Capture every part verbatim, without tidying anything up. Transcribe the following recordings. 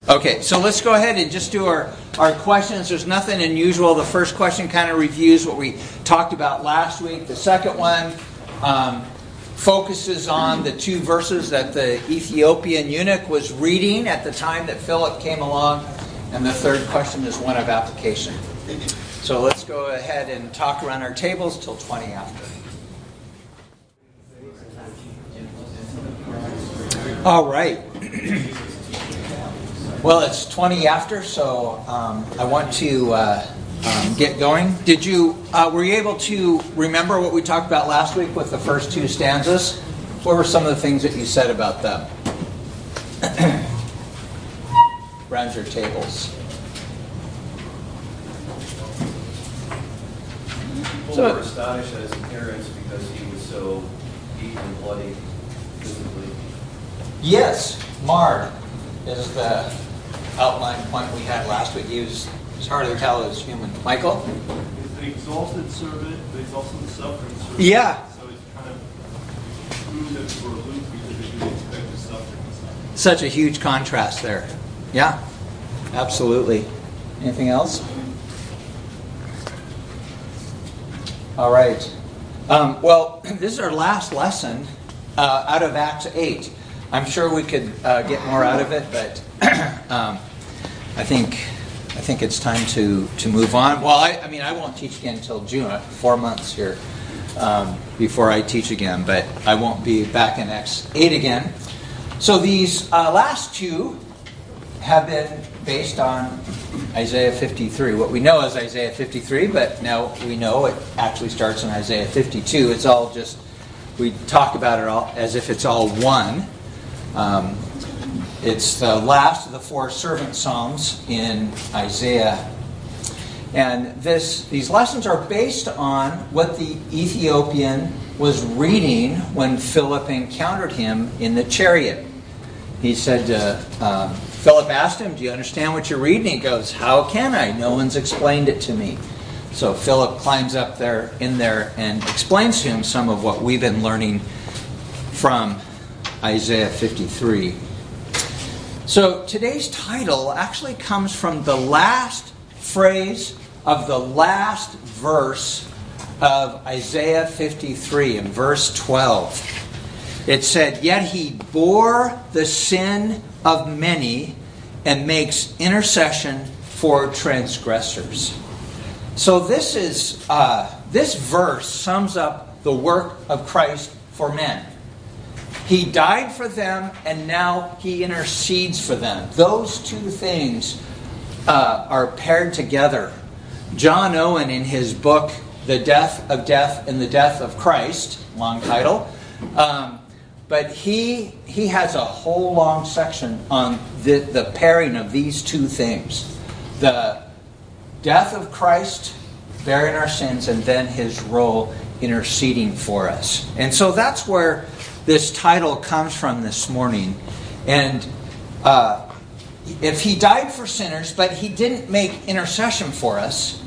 Okay, so let's go ahead and just do our, our questions. There's nothing unusual. The first question kind of reviews what we talked about last week. The second one um, focuses on the two verses that the Ethiopian eunuch was reading at the time that Philip came along. And the third question is one of application. So let's go ahead and talk around our tables till twenty after. All right. Well, it's twenty after, so um, I want to uh, um, get going. Did you, uh, were you able to remember what we talked about last week with the first two stanzas? What were some of the things that you said about them? Around your tables. People so, were astonished at his appearance because he was so beaten and bloody physically. Yes, marred is the outline point we had last week. He was, it's hard to tell as human. Michael? He's an exalted servant, but he's also the suffering servant. Yeah. So it's kind of threw them for a loop because they didn't expect to suffer. Such a huge contrast there. Yeah, absolutely. Anything else? All right. Um, well, this is our last lesson uh, out of Acts eight. I'm sure we could uh, get more out of it, but um, I think I think it's time to, to move on. Well, I, I mean, I won't teach again until June, four months here um, before I teach again, but I won't be back in Acts eight again. So these uh, last two have been based on Isaiah fifty-three. What we know is Isaiah fifty-three, but now we know it actually starts in Isaiah fifty-two. It's all just, we talk about it all as if it's all one. Um, it's the last of the four servant psalms in Isaiah. And this these lessons are based on what the Ethiopian was reading when Philip encountered him in the chariot. He said, uh, um, Philip asked him, do you understand what you're reading? He goes, how can I? No one's explained it to me. So Philip climbs up there in there and explains to him some of what we've been learning from Isaiah fifty-three. So today's title actually comes from the last phrase of the last verse of Isaiah fifty-three in verse twelve. It said, yet he bore the sin of many and makes intercession for transgressors. So this is uh, this verse sums up the work of Christ for men. He died for them, and now he intercedes for them. Those two things uh, are paired together. John Owen, in his book, The Death of Death and the Death of Christ, long title, um, but he he has a whole long section on the, the pairing of these two things. The death of Christ, bearing our sins, and then his role interceding for us. And so that's where this title comes from this morning. And uh, if he died for sinners, but he didn't make intercession for us,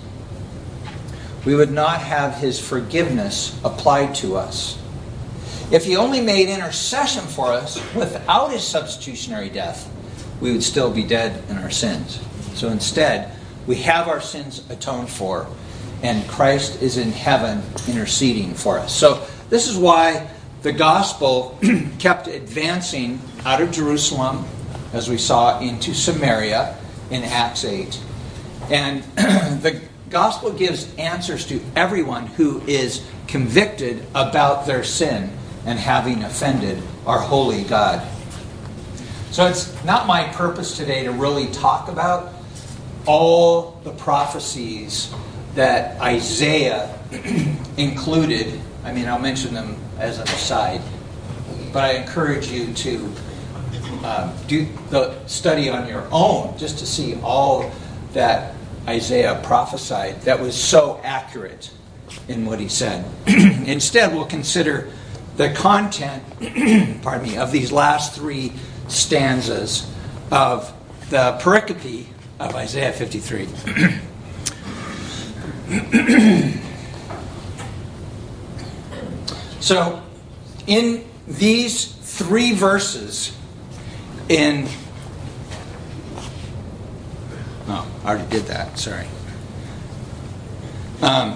we would not have his forgiveness applied to us. If he only made intercession for us without his substitutionary death, we would still be dead in our sins. So instead, we have our sins atoned for, and Christ is in heaven interceding for us. So this is why the gospel kept advancing out of Jerusalem, as we saw, into Samaria in Acts eight. And the gospel gives answers to everyone who is convicted about their sin and having offended our holy God. So it's not my purpose today to really talk about all the prophecies that Isaiah included. I mean, I'll mention them as an aside. But I encourage you to uh, do the study on your own just to see all that Isaiah prophesied that was so accurate in what he said. Instead, we'll consider the content pardon me, of these last three stanzas of the pericope of Isaiah fifty-three. So, in these three verses in Oh, I already did that. Sorry. Um,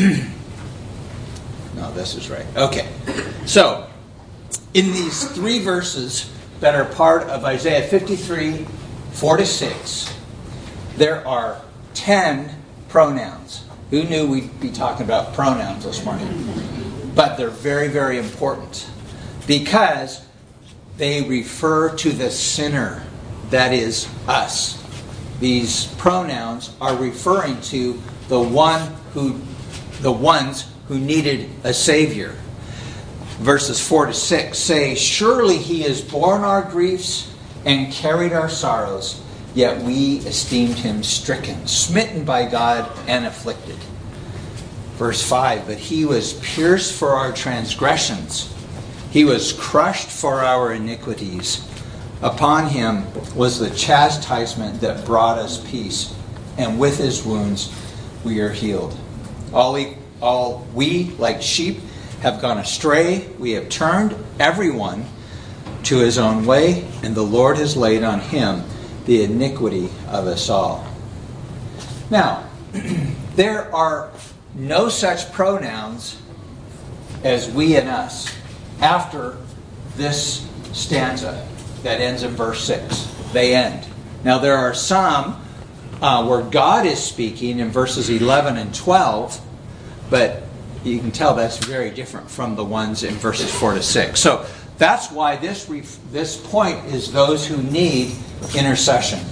no, this is right. Okay. So, in these three verses that are part of Isaiah fifty-three, four to six, there are ten pronouns. Who knew we'd be talking about pronouns this morning? But they're very, very important because they refer to the sinner, that is us. These pronouns are referring to the one who, the ones who needed a Savior. Verses four to six say, "Surely he has borne our griefs and carried our sorrows, yet we esteemed him stricken, smitten by God, and afflicted." Verse five, "But he was pierced for our transgressions. He was crushed for our iniquities. Upon him was the chastisement that brought us peace, and with his wounds we are healed. All we, all we like sheep, have gone astray. We have turned everyone to his own way, and the Lord has laid on him the iniquity of us all." Now, there are no such pronouns as we and us after this stanza that ends in verse six. They end. Now, there are some uh, where God is speaking in verses eleven and twelve, but you can tell that's very different from the ones in verses four to six. So that's why this ref- this point is those who need intercession.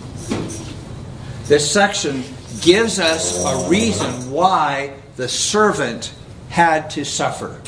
This section gives us a reason why the servant had to suffer.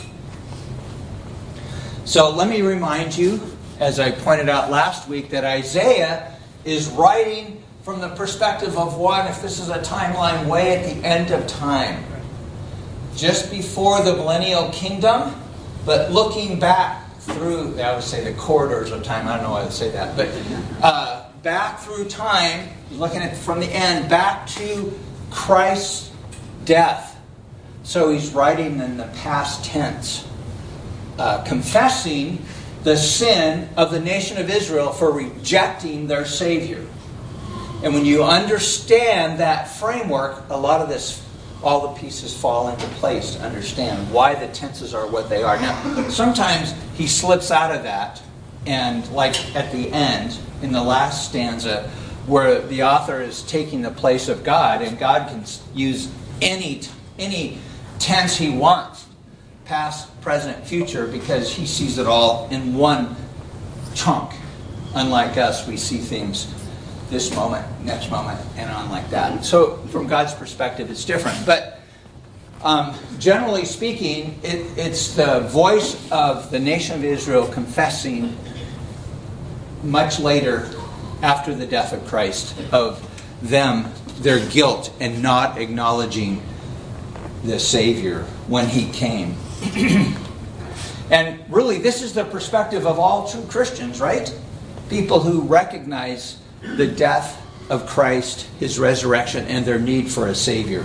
So let me remind you, as I pointed out last week, that Isaiah is writing from the perspective of one, if this is a timeline, way at the end of time. Just before the millennial kingdom, but looking back through, I would say the corridors of time, I don't know why I would say that, but uh, back through time, looking at from the end, back to Christ's death. So he's writing in the past tense, uh, confessing the sin of the nation of Israel for rejecting their Savior. And when you understand that framework, a lot of this, all the pieces fall into place to understand why the tenses are what they are. Now, sometimes he slips out of that, and like at the end, in the last stanza, where the author is taking the place of God, and God can use any any tense he wants, past, present, future, because he sees it all in one chunk. Unlike us, we see things this moment, next moment, and on like that. So from God's perspective, it's different. But um, generally speaking, it, it's the voice of the nation of Israel confessing much later, after the death of Christ, of them, their guilt, and not acknowledging the Savior when he came. And really, this is the perspective of all true Christians, right? People who recognize the death of Christ, his resurrection, and their need for a Savior.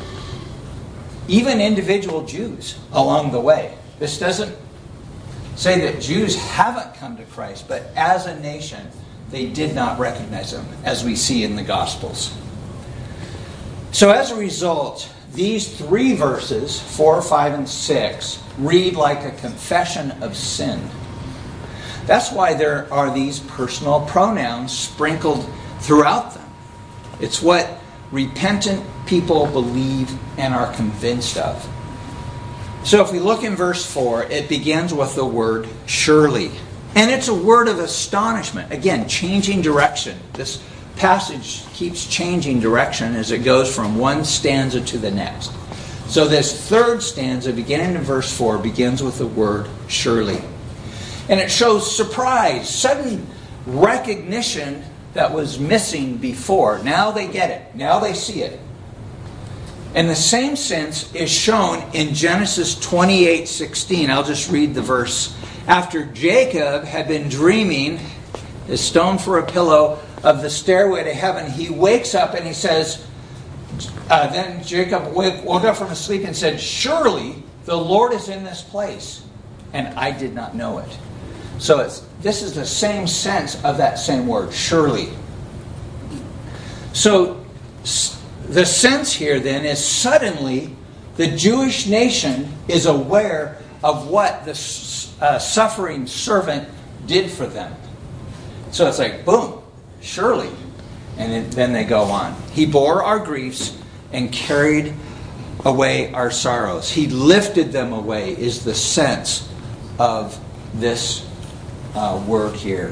Even individual Jews along the way. This doesn't say that Jews haven't come to Christ, but as a nation, they did not recognize him, as we see in the Gospels. So as a result, these three verses, four, five, and six, read like a confession of sin. That's why there are these personal pronouns sprinkled throughout them. It's what repentant people believe and are convinced of. So if we look in verse four, it begins with the word surely. And it's a word of astonishment. Again, changing direction. This passage keeps changing direction as it goes from one stanza to the next. So this third stanza, beginning in verse four, begins with the word surely. And it shows surprise, sudden recognition that was missing before. Now they get it. Now they see it. And the same sense is shown in Genesis twenty-eight sixteen. I'll just read the verse. After Jacob had been dreaming, his stone for a pillow, of the stairway to heaven, he wakes up and he says, uh, then Jacob woke, woke up from his sleep and said, surely the Lord is in this place, and I did not know it. So it's, this is the same sense of that same word, surely. So the sense here then is suddenly the Jewish nation is aware of what the uh, suffering servant did for them. So it's like, boom, surely. And then they go on. He bore our griefs and carried away our sorrows. He lifted them away is the sense of this uh, word here.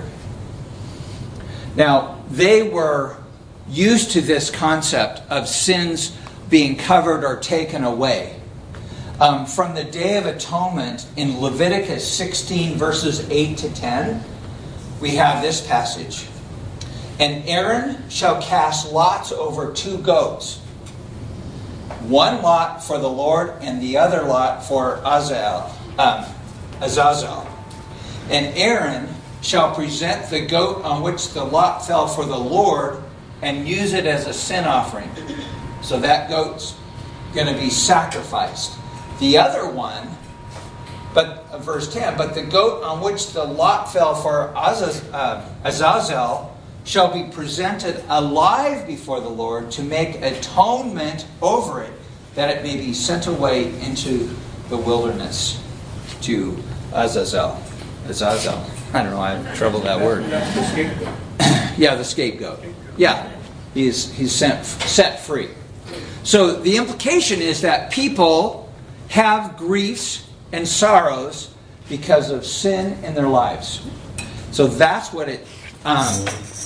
Now, they were used to this concept of sins being covered or taken away. Um, from the Day of Atonement in Leviticus sixteen, verses eight to ten, we have this passage. And Aaron shall cast lots over two goats, one lot for the Lord and the other lot for Azazel. Um, Azazel. And Aaron shall present the goat on which the lot fell for the Lord and use it as a sin offering. So that goat's going to be sacrificed. The other one, but uh, verse ten, but the goat on which the lot fell for Azaz, uh, Azazel shall be presented alive before the Lord to make atonement over it, that it may be sent away into the wilderness to Azazel. Azazel. I don't know, I have trouble with that word. The scapegoat. Yeah, the scapegoat. Yeah, he's he's sent, set free. So the implication is that people have griefs and sorrows because of sin in their lives. So that's what it um,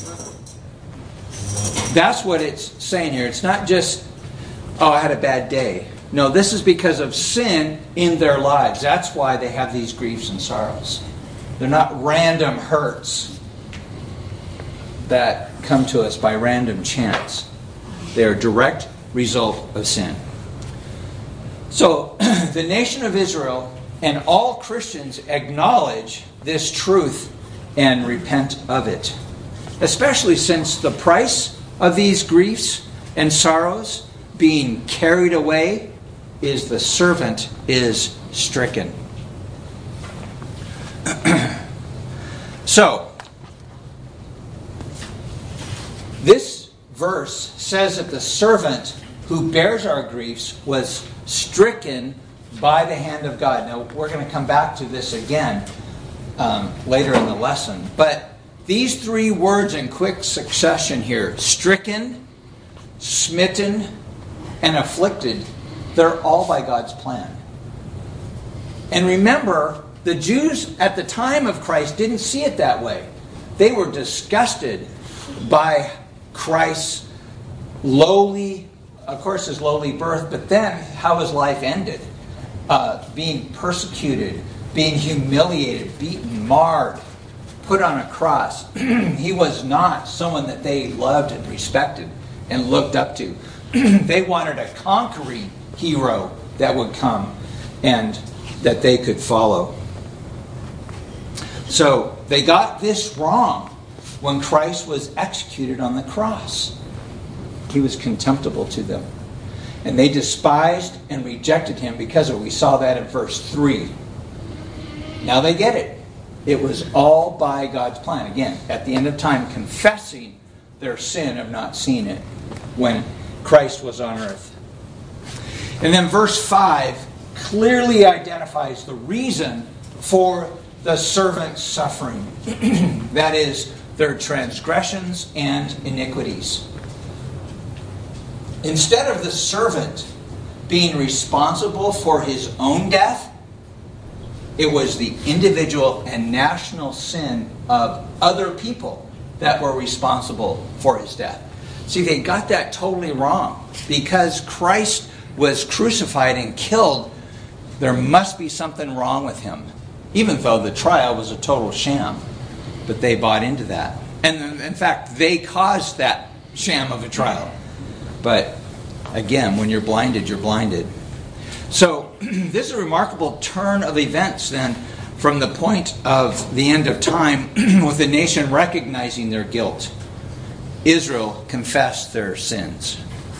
that's what it's saying here. It's not just, oh, I had a bad day. No, this is because of sin in their lives. That's why they have these griefs and sorrows. They're not random hurts that come to us by random chance. They're a direct result of sin. So, the nation of Israel and all Christians acknowledge this truth and repent of it. Especially since the price of these griefs and sorrows being carried away is the servant is stricken. So, this verse says that the servant who bears our griefs was stricken by the hand of God. Now, we're going to come back to this again um, later in the lesson. But these three words in quick succession here, stricken, smitten, and afflicted, they're all by God's plan. And remember, the Jews at the time of Christ didn't see it that way. They were disgusted by Christ's lowly, of course, his lowly birth, but then how his life ended. Uh, being persecuted, being humiliated, beaten, marred, put on a cross. He was not someone that they loved and respected and looked up to. They wanted a conquering hero that would come and that they could follow. So they got this wrong when Christ was executed on the cross. He was contemptible to them. And they despised and rejected him because of it. We saw that in verse three. Now they get it. It was all by God's plan. Again, at the end of time, confessing their sin of not seeing it when Christ was on earth. And then verse five clearly identifies the reason for the servant's suffering. That is, their transgressions and iniquities. Instead of the servant being responsible for his own death, it was the individual and national sin of other people that were responsible for his death. See, they got that totally wrong. Because Christ was crucified and killed, there must be something wrong with him. Even though the trial was a total sham. But they bought into that. And in fact, they caused that sham of a trial. But again, when you're blinded, you're blinded. So this is a remarkable turn of events then from the point of the end of time with the nation recognizing their guilt. Israel confessed their sins.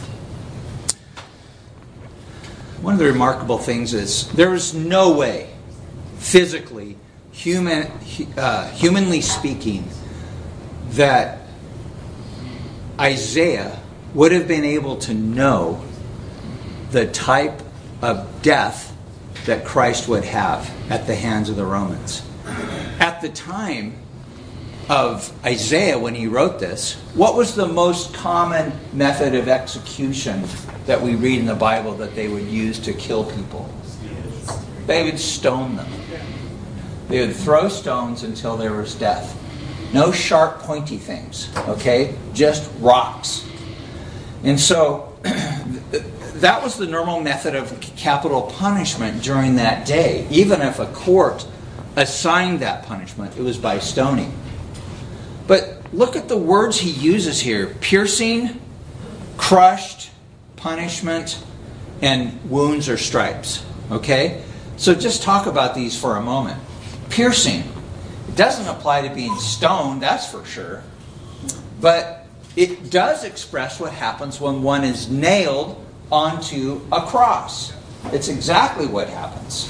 One of the remarkable things is there is no way, physically, human, uh, humanly speaking, that Isaiah would have been able to know the type of death that Christ would have at the hands of the Romans. At the time of Isaiah, when he wrote this, what was the most common method of execution that we read in the Bible that they would use to kill people? They would stone them. They would throw stones until there was death. No sharp, pointy things, okay? Just rocks. And so that was the normal method of capital punishment during that day. Even if a court assigned that punishment, it was by stoning. But look at the words he uses here. Piercing, crushed, punishment, and wounds or stripes. Okay? So just talk about these for a moment. Piercing. It doesn't apply to being stoned, that's for sure. But it does express what happens when one is nailed onto a cross. It's exactly what happens.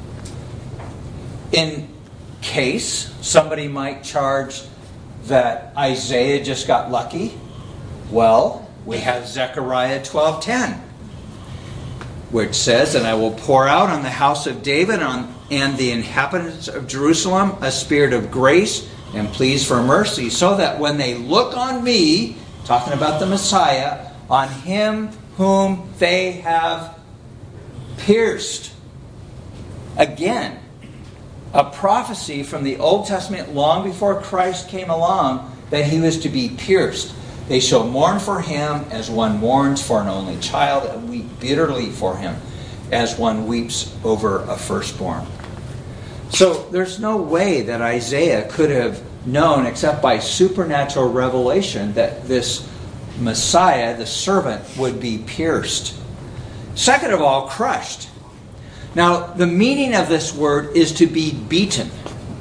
In case somebody might charge that Isaiah just got lucky, well, we have Zechariah twelve ten, which says, "And I will pour out on the house of David on, and the inhabitants of Jerusalem a spirit of grace and pleas for mercy, so that when they look on me," talking about the Messiah, "on him whom they have pierced." Again, a prophecy from the Old Testament long before Christ came along that he was to be pierced. "They shall mourn for him as one mourns for an only child, and weep bitterly for him as one weeps over a firstborn." So there's no way that Isaiah could have known, except by supernatural revelation, that this Messiah, the servant, would be pierced. Second of all, crushed. Now, the meaning of this word is to be beaten.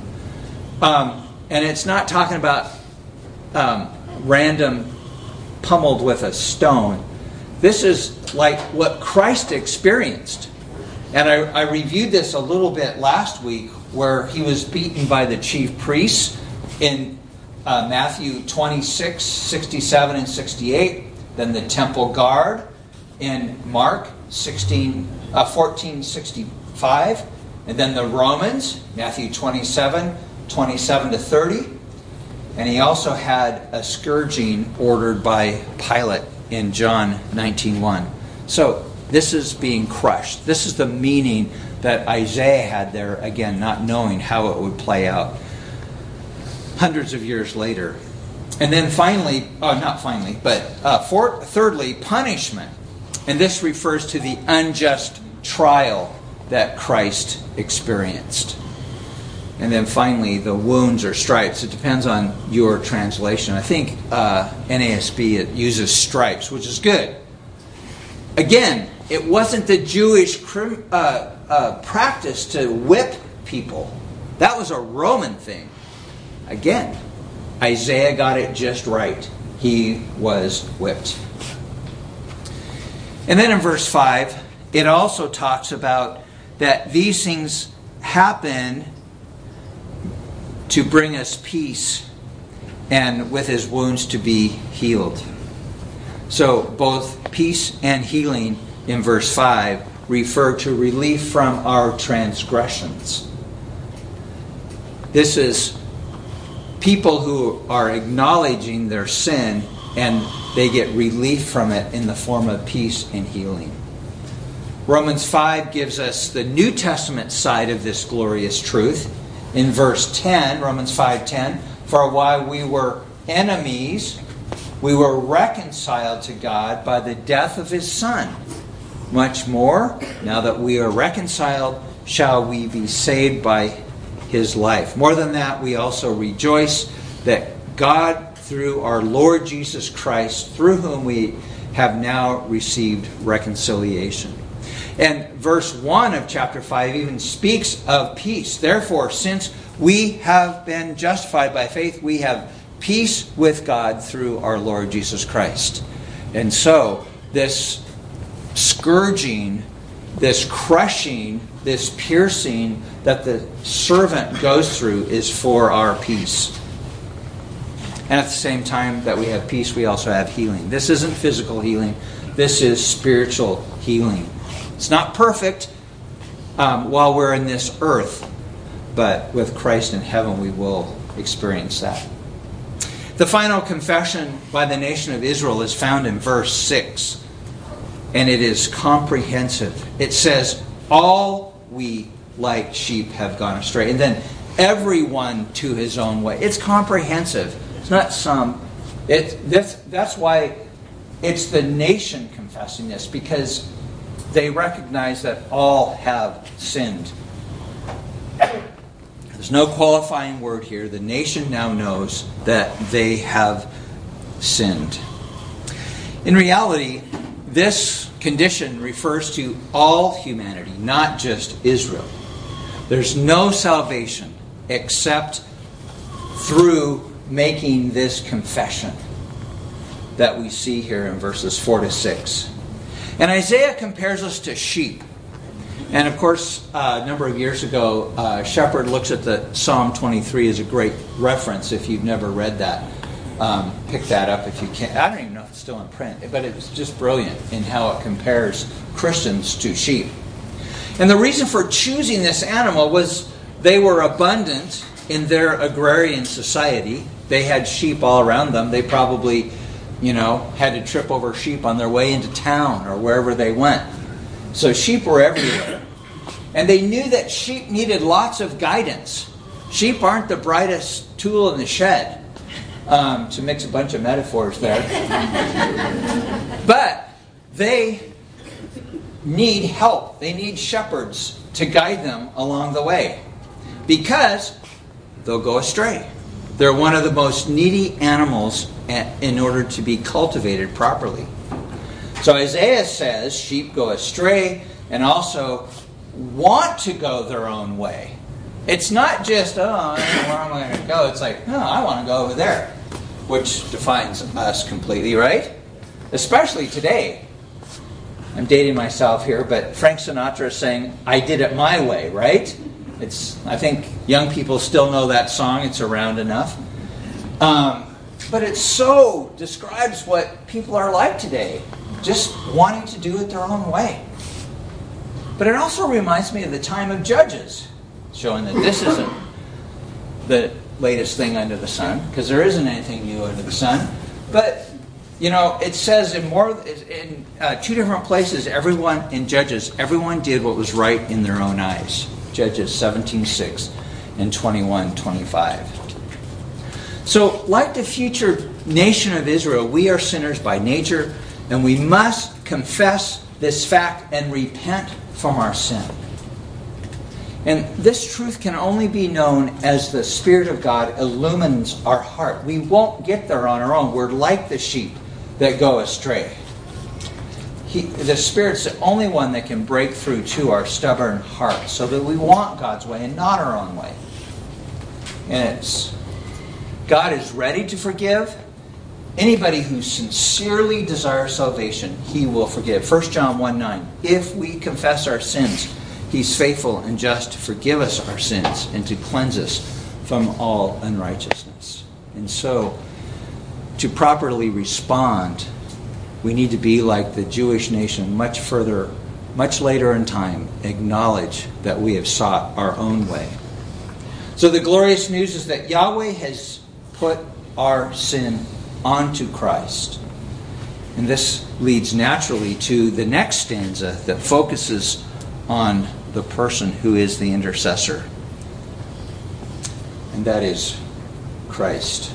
Um, and it's not talking about um, random pummeled with a stone. This is like what Christ experienced. And I, I reviewed this a little bit last week, where he was beaten by the chief priests in uh, Matthew twenty-six, sixty-seven, and sixty-eight. Then the temple guard in Mark sixteen, uh, fourteen sixty-five. And then the Romans, Matthew twenty-seven, twenty-seven to thirty. And he also had a scourging ordered by Pilate in John nineteen one. So this is being crushed. This is the meaning that Isaiah had there, again, not knowing how it would play out hundreds of years later. And then finally, oh, not finally, but uh, for, thirdly, punishment. And this refers to the unjust trial that Christ experienced. And then finally, the wounds or stripes. It depends on your translation. I think uh, N A S B, it uses stripes, which is good. Again, it wasn't the Jewish crim, uh, uh, practice to whip people. That was a Roman thing. Again, Isaiah got it just right. He was whipped. And then in verse five, it also talks about that these things happen to bring us peace, and with his wounds to be healed. So both peace and healing in verse five refer to relief from our transgressions. This is people who are acknowledging their sin, and they get relief from it in the form of peace and healing. Romans five gives us the New Testament side of this glorious truth. In verse ten, Romans five ten, "For while we were enemies, we were reconciled to God by the death of his Son. Much more, now that we are reconciled, shall we be saved by his life. More than that, we also rejoice that God, through our Lord Jesus Christ, through whom we have now received reconciliation." And verse one of chapter five even speaks of peace. "Therefore, since we have been justified by faith, we have peace with God through our Lord Jesus Christ." And so, this scourging, this crushing, this piercing that the servant goes through is for our peace. And at the same time that we have peace, we also have healing. This isn't physical healing. This is spiritual healing. It's not perfect um, while we're in this earth, but with Christ in heaven, we will experience that. The final confession by the nation of Israel is found in verse six, and it is comprehensive. It says, all we like sheep have gone astray, and then everyone to his own way. It's comprehensive. It's not some. It, this, that's why it's the nation confessing this, because they recognize that all have sinned. There's no qualifying word here. The nation now knows that they have sinned. In reality, this condition refers to all humanity, not just Israel. There's no salvation except through making this confession that we see here in verses four to six. And Isaiah compares us to sheep. And of course, uh, a number of years ago, uh, Shepherd looks at the Psalm twenty-three as a great reference. If you've never read that, um, pick that up if you can. I don't even know if it's still in print, but it's just brilliant in how it compares Christians to sheep. And the reason for choosing this animal was they were abundant in their agrarian society. They had sheep all around them. They probably, you know, had to trip over sheep on their way into town or wherever they went. So sheep were everywhere. And they knew that sheep needed lots of guidance. Sheep aren't the brightest tool in the shed, um, to mix a bunch of metaphors there. But they need help. They need shepherds to guide them along the way, because they'll go astray. They're one of the most needy animals in order to be cultivated properly. So Isaiah says sheep go astray and also want to go their own way. It's not just, oh, I don't know where am I going to go. It's like, no, I want to go over there, which defines us completely, right? Especially today. I'm dating myself here, but Frank Sinatra is saying, I did it my way, right? It's. I think young people still know that song. It's around enough. Um, but it so describes what people are like today. Just wanting to do it their own way. But it also reminds me of the time of Judges, showing that this isn't the latest thing under the sun, because there isn't anything new under the sun. But, you know, it says in more in uh, two different places, everyone in Judges, everyone did what was right in their own eyes. Judges seventeen six and twenty-one twenty-five. So, like the future nation of Israel, we are sinners by nature, and we must confess this fact and repent from our sin. And this truth can only be known as the Spirit of God illumines our heart. We won't get there on our own. We're like the sheep that go astray. He, the Spirit's the only one that can break through to our stubborn hearts so that we want God's way and not our own way. And it's God is ready to forgive. Anybody who sincerely desires salvation, He will forgive. First John one nine. If we confess our sins, He's faithful and just to forgive us our sins and to cleanse us from all unrighteousness. And so, to properly respond, we need to be like the Jewish nation much further, much later in time, acknowledge that we have sought our own way. So the glorious news is that Yahweh has put our sin onto Christ. And this leads naturally to the next stanza that focuses on the person who is the intercessor. And that is Christ.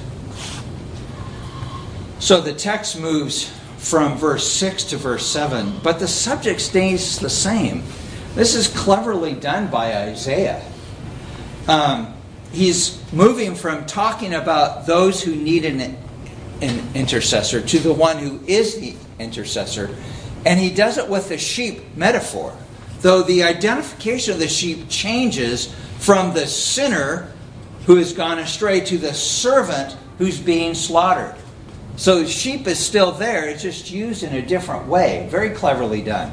So the text moves from verse six to verse seven, but the subject stays the same. This is cleverly done by Isaiah. Um, he's moving from talking about those who need an, an intercessor to the one who is the intercessor. And he does it with the sheep metaphor. Though the identification of the sheep changes from the sinner who has gone astray to the servant who's being slaughtered. So sheep is still there, it's just used in a different way. Very cleverly done.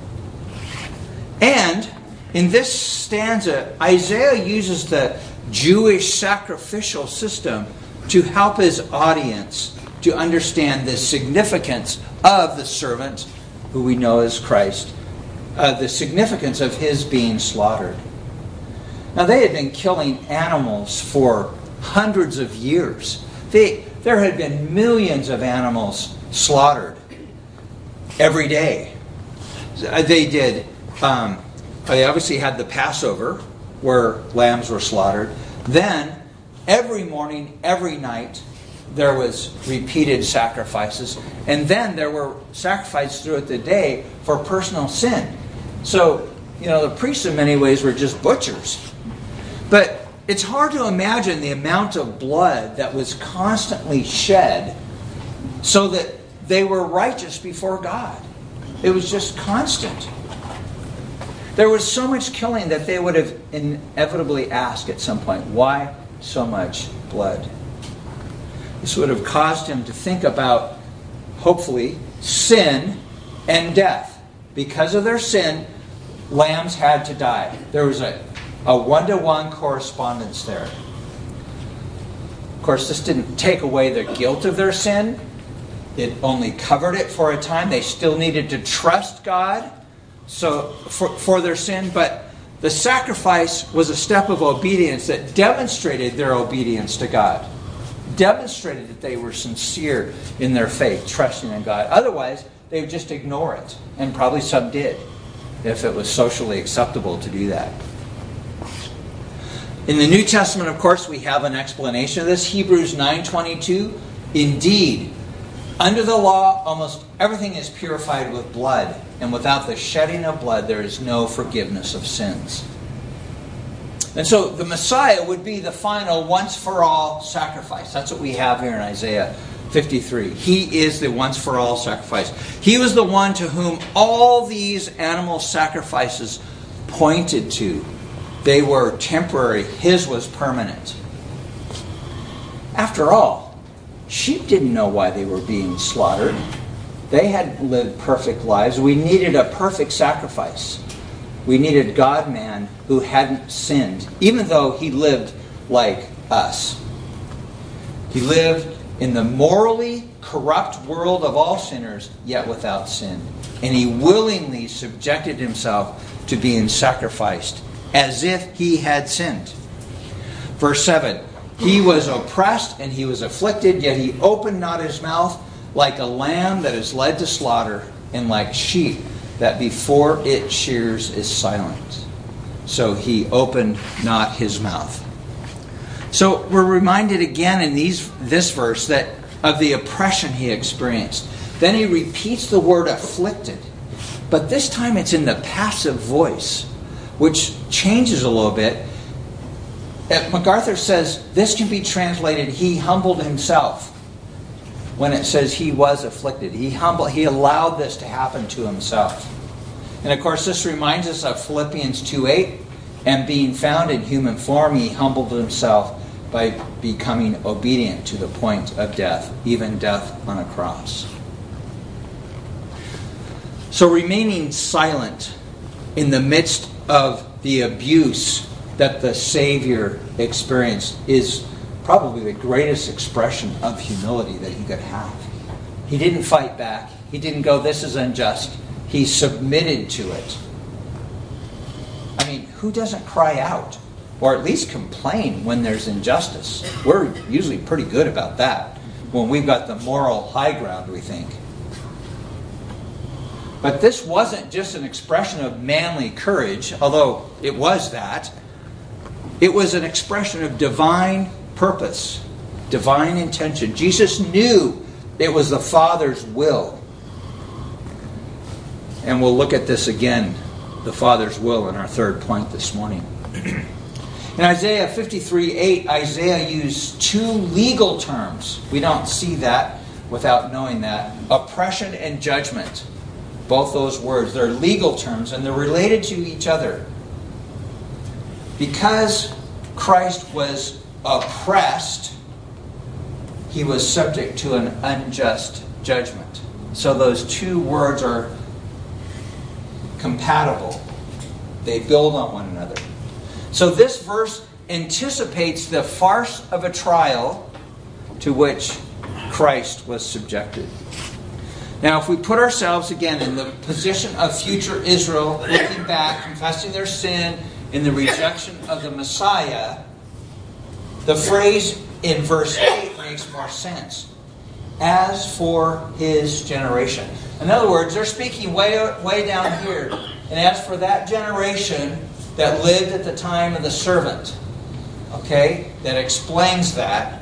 And in this stanza, Isaiah uses the Jewish sacrificial system to help his audience to understand the significance of the servant, who we know as Christ, uh, the significance of his being slaughtered. Now, they had been killing animals for hundreds of years. They, there had been millions of animals slaughtered every day. They did. Um, they obviously had the Passover, where lambs were slaughtered. Then, every morning, every night, there was repeated sacrifices. And then there were sacrifices throughout the day for personal sin. So, you know, the priests in many ways were just butchers. But it's hard to imagine the amount of blood that was constantly shed so that they were righteous before God. It was just constant. There was so much killing that they would have inevitably asked at some point, why so much blood? This would have caused him to think about, hopefully, sin and death. Because of their sin, lambs had to die. There was a, a one-to-one correspondence there. Of course, this didn't take away the guilt of their sin. It only covered it for a time. They still needed to trust God so for, for their sin. But the sacrifice was a step of obedience that demonstrated their obedience to God. Demonstrated that they were sincere in their faith, trusting in God. Otherwise, they would just ignore it. And probably some did, if it was socially acceptable to do that. In the New Testament, of course, we have an explanation of this. Hebrews nine twenty-two. Indeed, under the law, almost everything is purified with blood. And without the shedding of blood, there is no forgiveness of sins. And so the Messiah would be the final once-for-all sacrifice. That's what we have here in Isaiah fifty-three. He is the once-for-all sacrifice. He was the one to whom all these animal sacrifices pointed to. They were temporary. His was permanent. After all, sheep didn't know why they were being slaughtered. They hadn't lived perfect lives. We needed a perfect sacrifice. We needed God-man who hadn't sinned, even though he lived like us. He lived in the morally corrupt world of all sinners, yet without sin. And he willingly subjected himself to being sacrificed as if he had sinned. Verse seven, he was oppressed and he was afflicted, yet he opened not his mouth, like a lamb that is led to slaughter, and like sheep that before it shears is silent. So he opened not his mouth. So we're reminded again in these this verse that of the oppression he experienced. Then he repeats the word afflicted. But this time it's in the passive voice, which changes a little bit. MacArthur says this can be translated, he humbled himself. When it says he was afflicted. He humble, he allowed this to happen to himself. And of course this reminds us of Philippians two eight. And being found in human form, he humbled himself by becoming obedient to the point of death, even death on a cross. So remaining silent in the midst of the abuse that the Savior experienced is probably the greatest expression of humility that he could have. He didn't fight back. He didn't go, this is unjust. He submitted to it. I mean, who doesn't cry out? Or at least complain when there's injustice? We're usually pretty good about that. When we've got the moral high ground, we think. But this wasn't just an expression of manly courage, although it was that. It was an expression of divine purpose, divine intention. Jesus knew it was the Father's will. And we'll look at this again, the Father's will, in our third point this morning. In Isaiah fifty-three eight, Isaiah used two legal terms. We don't see that without knowing that. Oppression and judgment. Both those words, they're legal terms and they're related to each other. Because Christ was oppressed, he was subject to an unjust judgment. So those two words are compatible. They build on one another. So this verse anticipates the farce of a trial to which Christ was subjected. Now, if we put ourselves again in the position of future Israel, looking back, confessing their sin in the rejection of the Messiah, the phrase in verse eight makes more sense. As for his generation. In other words, they're speaking way, way down here. And as for that generation that lived at the time of the servant, okay, that explains that.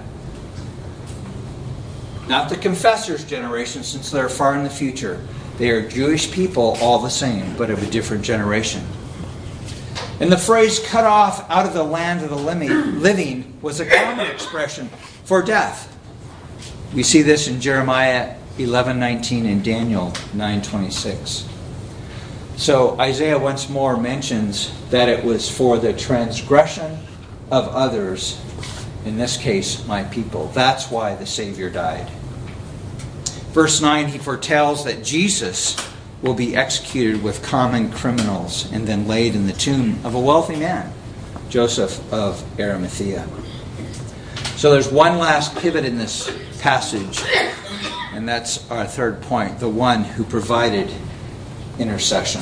Not the confessor's generation, since they're far in the future. They are Jewish people all the same, but of a different generation. And the phrase cut off out of the land of the living was a common expression for death. We see this in Jeremiah eleven nineteen and Daniel nine twenty-six. So Isaiah once more mentions that it was for the transgression of others, in this case, my people. That's why the Savior died. Verse nine, he foretells that Jesus will be executed with common criminals and then laid in the tomb of a wealthy man, Joseph of Arimathea. So there's one last pivot in this passage, and that's our third point, the one who provided intercession.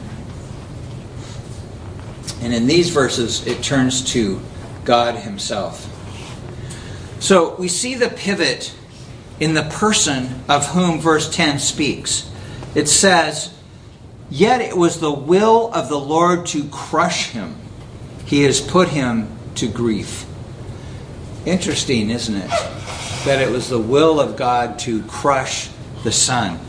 And in these verses, it turns to God himself. So we see the pivot in the person of whom verse ten speaks. It says, "Yet it was the will of the Lord to crush him. He has put him to grief." Interesting, isn't it? That it was the will of God to crush the Son.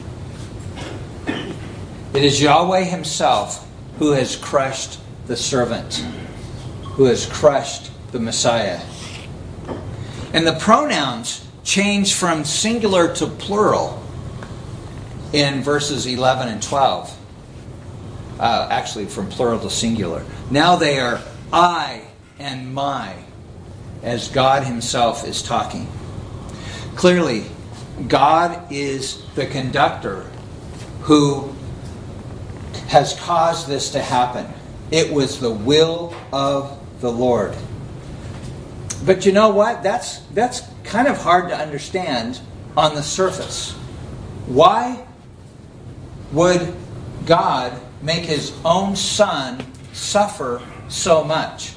It is Yahweh himself who has crushed the servant, who has crushed the Messiah. And the pronouns change from singular to plural in verses eleven and twelve. Uh, actually, from plural to singular. Now they are I and my, as God himself is talking. Clearly, God is the conductor who has caused this to happen. It was the will of the Lord. But you know what? That's that's kind of hard to understand on the surface. Why would God make his own Son suffer so much?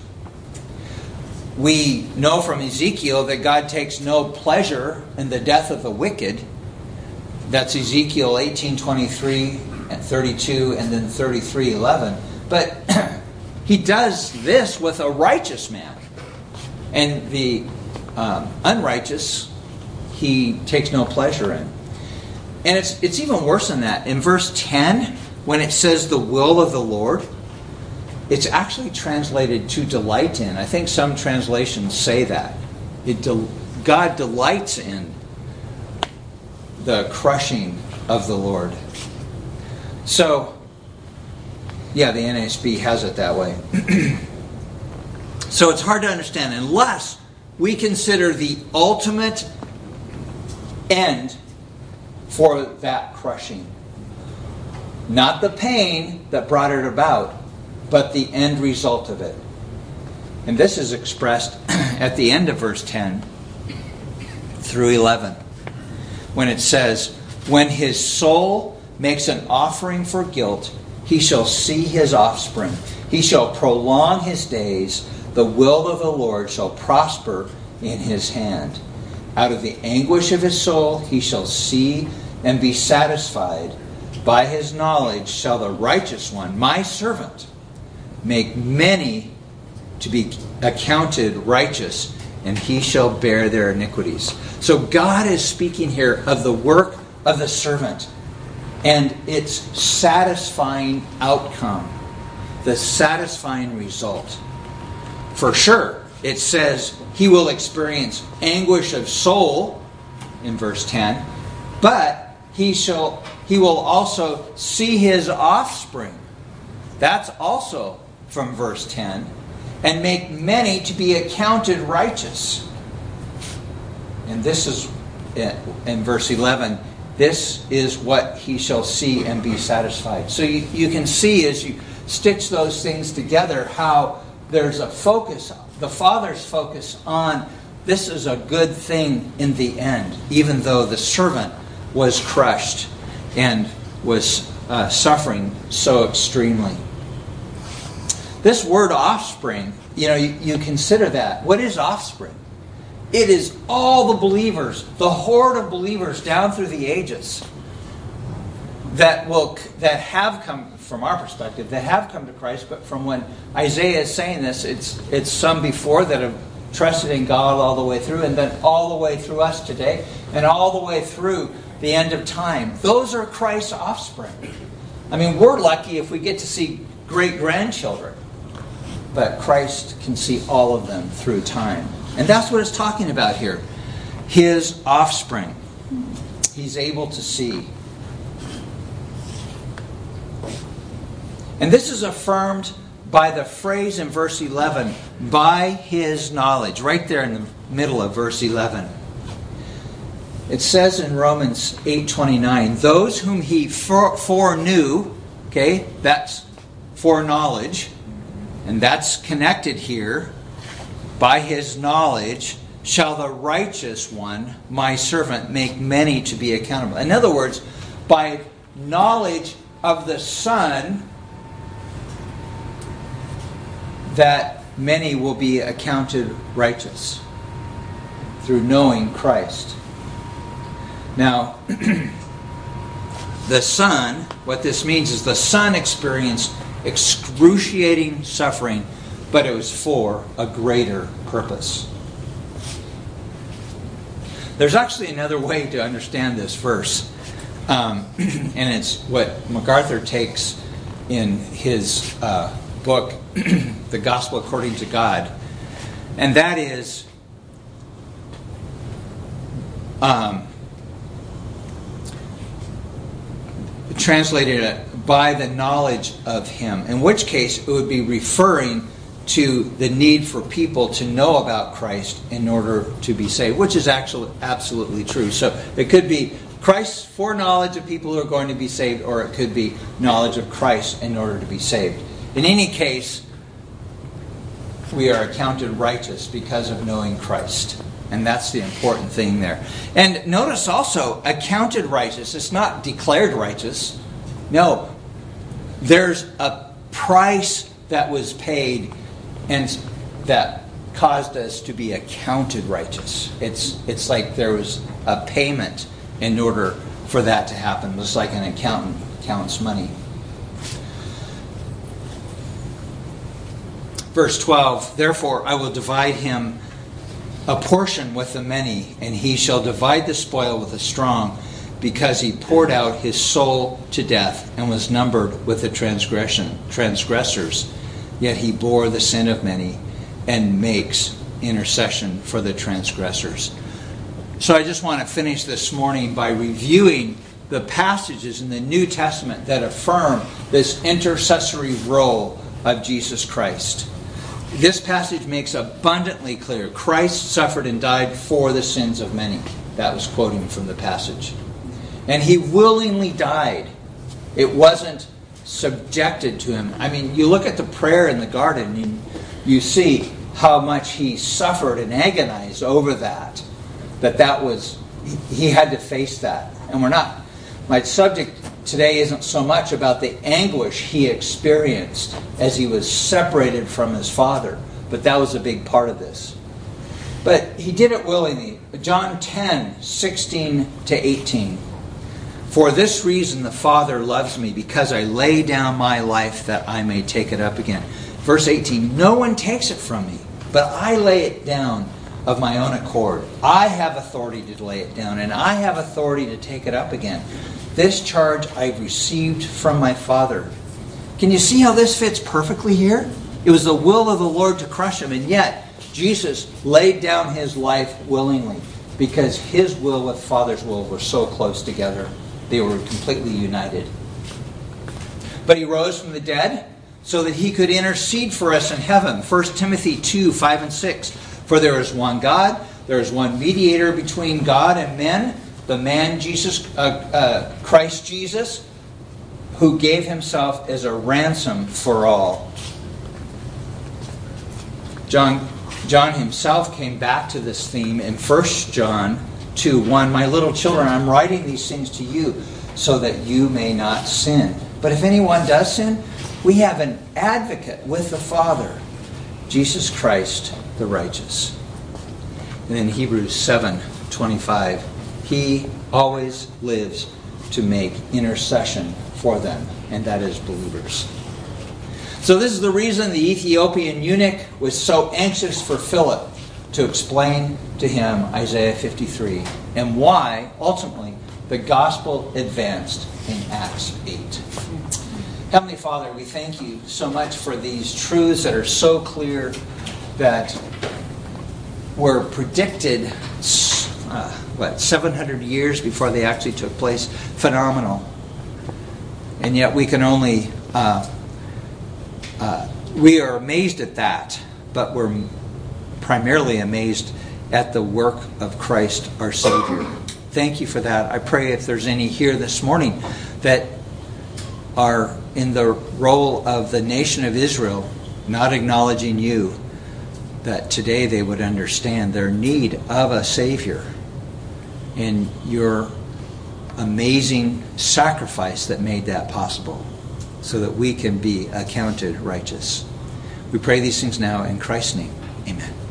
We know from Ezekiel that God takes no pleasure in the death of the wicked. That's Ezekiel eighteen twenty-three and thirty-two and then thirty-three eleven. But he does this with a righteous man. And the um, unrighteous, he takes no pleasure in. And it's it's even worse than that. In verse ten, when it says the will of the Lord, it's actually translated to delight in. I think some translations say that. It del- God delights in the crushing of the Lord. So, yeah, the N A S B has it that way. So it's hard to understand unless we consider the ultimate end for that crushing. Not the pain that brought it about, but the end result of it. And this is expressed at the end of verse ten through eleven. When it says, "When his soul makes an offering for guilt, he shall see his offspring. He shall prolong his days. The will of the Lord shall prosper in his hand. Out of the anguish of his soul he shall see and be satisfied. By his knowledge shall the righteous one, my servant, make many to be accounted righteous, and he shall bear their iniquities." So God is speaking here of the work of the servant and its satisfying outcome, the satisfying result. For sure, it says he will experience anguish of soul in verse ten, but he shall he will also see his offspring. That's also from verse ten, and make many to be accounted righteous. And this is in verse eleven, this is what he shall see and be satisfied. So you, you can see as you stitch those things together how there's a focus, the Father's focus on this is a good thing in the end, even though the servant was crushed and was uh, suffering so extremely. This word offspring, you know, you, you consider that. What is offspring? It is all the believers, the horde of believers down through the ages that will that have come, from our perspective, that have come to Christ. But from when Isaiah is saying this, it's it's some before that have trusted in God all the way through, and then all the way through us today, and all the way through the end of time. Those are Christ's offspring. I mean, we're lucky if we get to see great-grandchildren, but Christ can see all of them through time. And that's what it's talking about here. His offspring. He's able to see. And this is affirmed by the phrase in verse eleven, by his knowledge, right there in the middle of verse eleven. It says in Romans eight twenty-nine, those whom he foreknew, okay, that's foreknowledge, and that's connected here, by his knowledge shall the righteous one, my servant, make many to be accountable. In other words, by knowledge of the Son, that many will be accounted righteous through knowing Christ. Now, the Son, what this means is the Son experienced excruciating suffering, but it was for a greater purpose. There's actually another way to understand this verse, um, and it's what MacArthur takes in his uh, book, The Gospel According to God, and that is um, translated by the knowledge of Him, in which case it would be referring to the need for people to know about Christ in order to be saved, which is actually absolutely true. So it could be Christ's foreknowledge of people who are going to be saved, or it could be knowledge of Christ in order to be saved. In any case, we are accounted righteous because of knowing Christ. And that's the important thing there. And notice also, accounted righteous. It's not declared righteous. No. There's a price that was paid and that caused us to be accounted righteous. It's it's like there was a payment in order for that to happen. It was like an accountant counts money. Verse twelve, therefore I will divide him a portion with the many, and he shall divide the spoil with the strong, because he poured out his soul to death and was numbered with the transgression transgressors. Yet he bore the sin of many and makes intercession for the transgressors. So I just want to finish this morning by reviewing the passages in the New Testament that affirm this intercessory role of Jesus Christ. This passage makes abundantly clear Christ suffered and died for the sins of many. That was quoting from the passage. And he willingly died. It wasn't subjected to him. I mean, you look at the prayer in the garden and you, you see how much he suffered and agonized over that. That that was, he had to face that. And we're not, my subject today isn't so much about the anguish he experienced as he was separated from his Father, but that was a big part of this. But he did it willingly. John ten, sixteen to eighteen. For this reason the Father loves me, because I lay down my life that I may take it up again. Verse eighteen, no one takes it from me, but I lay it down of my own accord. I have authority to lay it down, and I have authority to take it up again. This charge I've received from my Father. Can you see how this fits perfectly here? It was the will of the Lord to crush him, and yet Jesus laid down his life willingly, because his will with Father's will were so close together. They were completely united. But he rose from the dead so that he could intercede for us in heaven. First Timothy two, five and six. For there is one God, there is one mediator between God and men, the man Jesus, uh, uh, Christ Jesus, who gave himself as a ransom for all. John John himself came back to this theme in First John two one. My little children, I'm writing these things to you so that you may not sin. But if anyone does sin, we have an advocate with the Father, Jesus Christ the righteous. And in Hebrews seven twenty-five, he always lives to make intercession for them, and that is believers. So this is the reason the Ethiopian eunuch was so anxious for Philip to explain to him Isaiah fifty-three, and why, ultimately, the gospel advanced in Acts eight. Heavenly Father, we thank you so much for these truths that are so clear, that were predicted, uh, what, seven hundred years before they actually took place. Phenomenal. And yet we can only, uh, uh, we are amazed at that, but we're primarily amazed at the work of Christ our Savior. Thank you for that. I pray if there's any here this morning that are in the role of the nation of Israel, not acknowledging you, that today they would understand their need of a Savior and your amazing sacrifice that made that possible, so that we can be accounted righteous. We pray these things now in Christ's name. Amen.